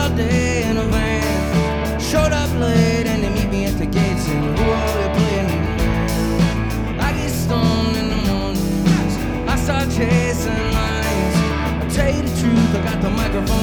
all day in a van. Showed up late and they meet me at the gates. And who are we playing? I get stoned in the mornings. I start chasing lines. I tell you the truth, I got the microphone